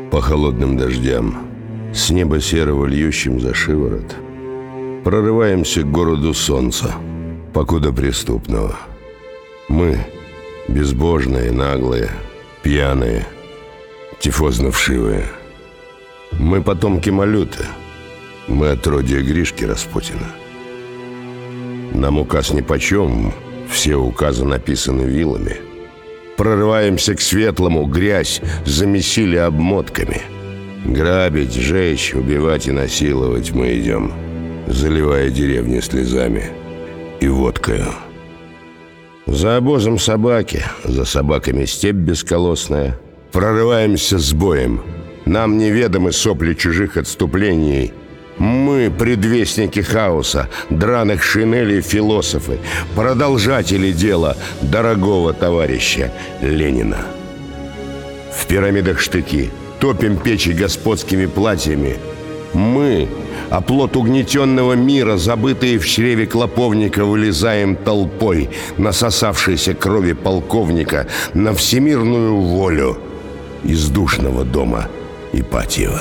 По холодным дождям, с неба серого льющим за шиворот, прорываемся к городу солнца, покуда преступного. Мы безбожные, наглые, пьяные, тифозно-вшивые. Мы потомки Малюты, мы отродье Гришки Распутина. Нам указ нипочем, все указы написаны вилами. Прорываемся к светлому, грязь замесили обмотками. Грабить, жечь, убивать и насиловать мы идем, заливая деревни слезами и водкою. За обозом собаки, за собаками степь бесколосная. Прорываемся с боем. Нам неведомы сопли чужих отступлений. Мы предвестники хаоса, драных шинелей философы, продолжатели дела дорогого товарища Ленина. В пирамидах штыки, топим печи господскими платьями. Мы, оплот угнетенного мира, забытые в чреве клоповника, вылезаем толпой, насосавшейся крови полковника, на всемирную волю из душного дома Ипатьева.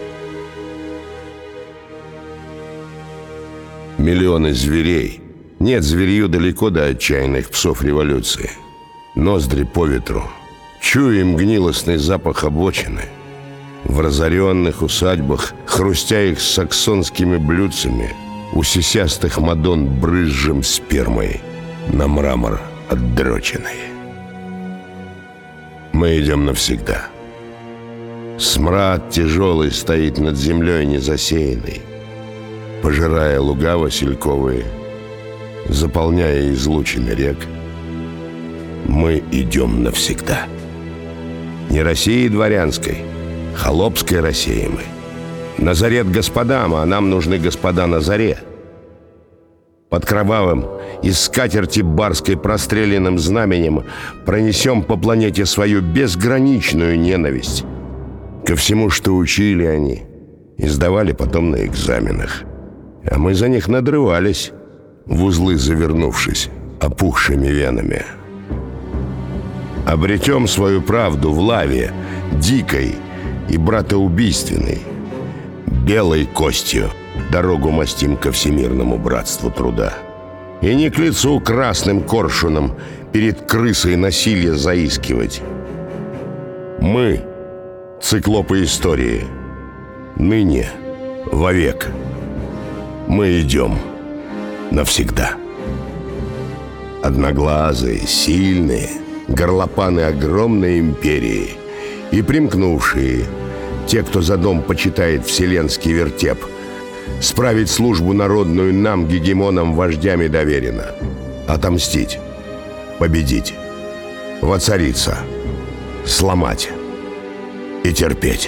Миллионы зверей. Нет, зверью далеко до отчаянных псов революции. Ноздри по ветру. Чуем гнилостный запах обочины. В разоренных усадьбах, хрустя их саксонскими блюдцами, у сисястых мадон брызжем спермой на мрамор отдроченный. Мы идем навсегда. Смрад тяжелый стоит над землей незасеянной, пожирая луга васильковые, заполняя излучины рек. Мы идем навсегда. Не России дворянской, холопской России мы. Назарет господам, а нам нужны господа на заре. Под кровавым из скатерти барской простреленным знаменем пронесем по планете свою безграничную ненависть ко всему, что учили они и сдавали потом на экзаменах. А мы за них надрывались, в узлы завернувшись опухшими венами. Обретем свою правду в лаве, дикой и братоубийственной. Белой костью дорогу мастим ко всемирному братству труда. И не к лицу красным коршуном перед крысой насилия заискивать. Мы — циклопы истории. Ныне, вовек. Мы идем навсегда. Одноглазые, сильные, горлопаны огромной империи и примкнувшие, те, кто за дом почитает вселенский вертеп, справить службу народную нам, гегемонам, вождями доверено. Отомстить, победить, воцариться, сломать и терпеть.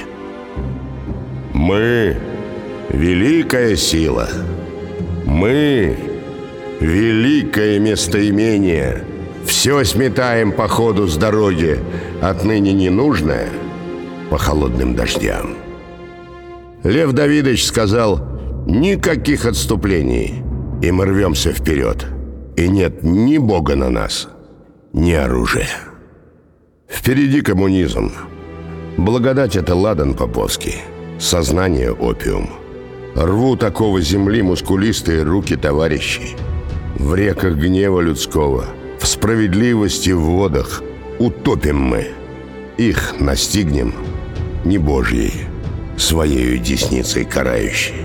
Мы — великая сила. Мы — великое местоимение. Все сметаем по ходу с дороги, отныне ненужное по холодным дождям. Лев Давидович сказал: никаких отступлений, и мы рвемся вперед. И нет ни Бога на нас, ни оружия. Впереди коммунизм. Благодать — это ладан поповский, сознание — опиум. Рву такого земли мускулистые руки товарищей. В реках гнева людского, в справедливости в водах утопим мы. Их настигнем не Божьей, своею десницей карающей.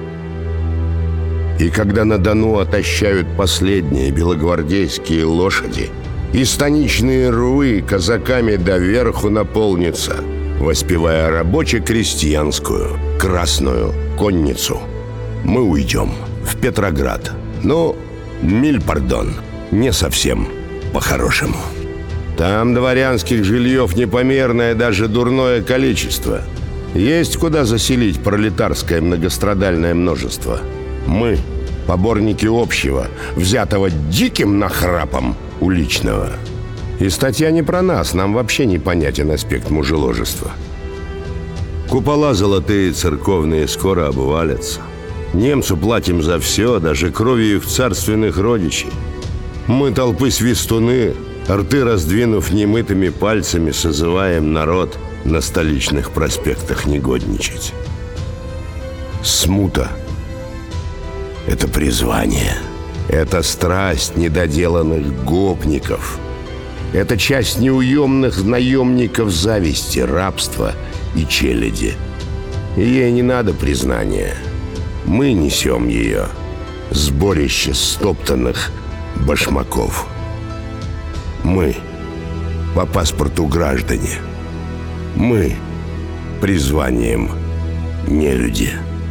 И когда на Дону отощают последние белогвардейские лошади, и станичные рвы казаками доверху наполнятся, воспевая рабоче-крестьянскую красную конницу, мы уйдем в Петроград. Ну, миль пардон, не совсем по-хорошему. Там дворянских жильев непомерное, даже дурное количество. Есть куда заселить пролетарское многострадальное множество. Мы — поборники общего, взятого диким нахрапом уличного. И статья не про нас, нам вообще непонятен аспект мужеложества. Купола золотые церковные скоро обвалятся. Немцу платим за все, даже кровью их царственных родичей. Мы толпы свистуны, рты раздвинув немытыми пальцами, созываем народ на столичных проспектах негодничать. Смута — это призвание, это страсть недоделанных гопников, это часть неуемных наемников зависти, рабства и челяди. И ей не надо признания. Мы несем ее, сборище стоптанных башмаков. Мы по паспорту граждане. Мы призванием нелюди.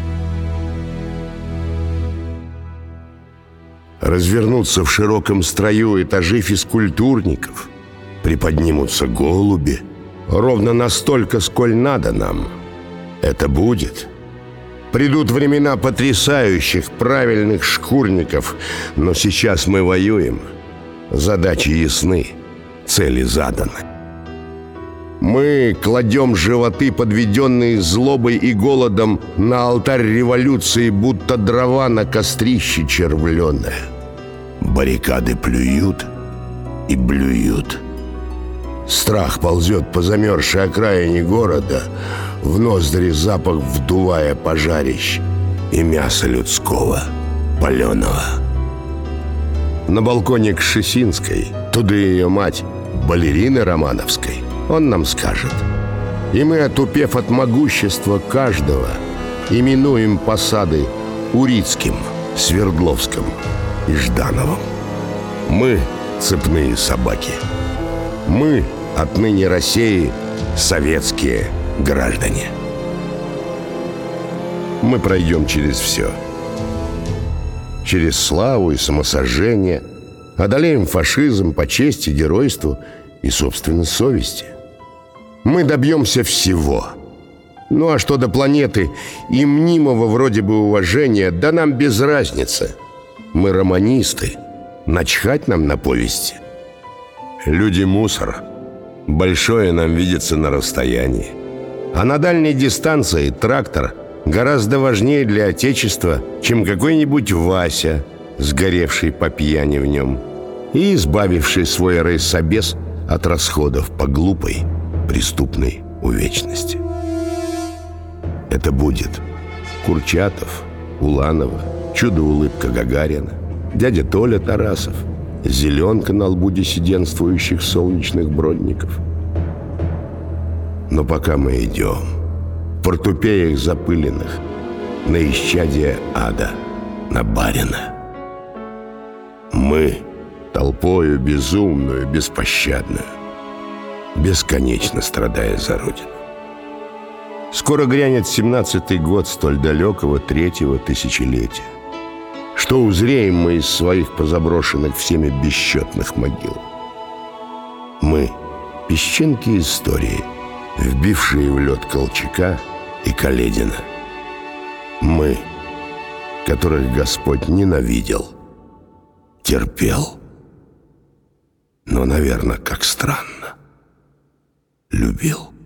Развернутся в широком строю этажи физкультурников, приподнимутся голуби, ровно настолько, сколь надо нам. Это будет. Придут времена потрясающих, правильных шкурников, но сейчас мы воюем. Задачи ясны, цели заданы. Мы кладем животы, подведенные злобой и голодом, на алтарь революции, будто дрова на кострище червленое. Баррикады плюют и блюют. Страх ползет по замерзшей окраине города, в ноздри запах вдувая пожарищ и мяса людского, паленого. На балконе Кшесинской, туда ее мать, балерины Романовской, он нам скажет. И мы, отупев от могущества каждого, именуем посады Урицким, Свердловским и Ждановым. Мы цепные собаки. Мы отныне России советские граждане. Мы пройдем через все. Через славу и самосожжение, одолеем фашизм по чести, геройству и собственной совести. Мы добьемся всего. Ну а что до планеты и мнимого вроде бы уважения, да нам без разницы. Мы романисты, начхать нам на повести. Люди мусор. Большое нам видится на расстоянии. А на дальней дистанции трактор гораздо важнее для Отечества, чем какой-нибудь Вася, сгоревший по пьяни в нем и избавивший свой райсобес от расходов по глупой, преступной увечности. Это будет Курчатов, Уланова, чудо-улыбка Гагарина, дядя Толя Тарасов, зеленка на лбу диссидентствующих солнечных бродников. Но пока мы идем, в портупеях запыленных, на исчадие ада, на барина, мы толпою безумную, беспощадную, бесконечно страдая за Родину. Скоро грянет 17-й год столь далекого третьего тысячелетия. Что узреем мы из своих позаброшенных всеми бесчетных могил? Мы — песчинки истории, вбившие в лед Колчака и Каледина. Мы, которых Господь ненавидел, терпел, но, наверное, как странно, любил.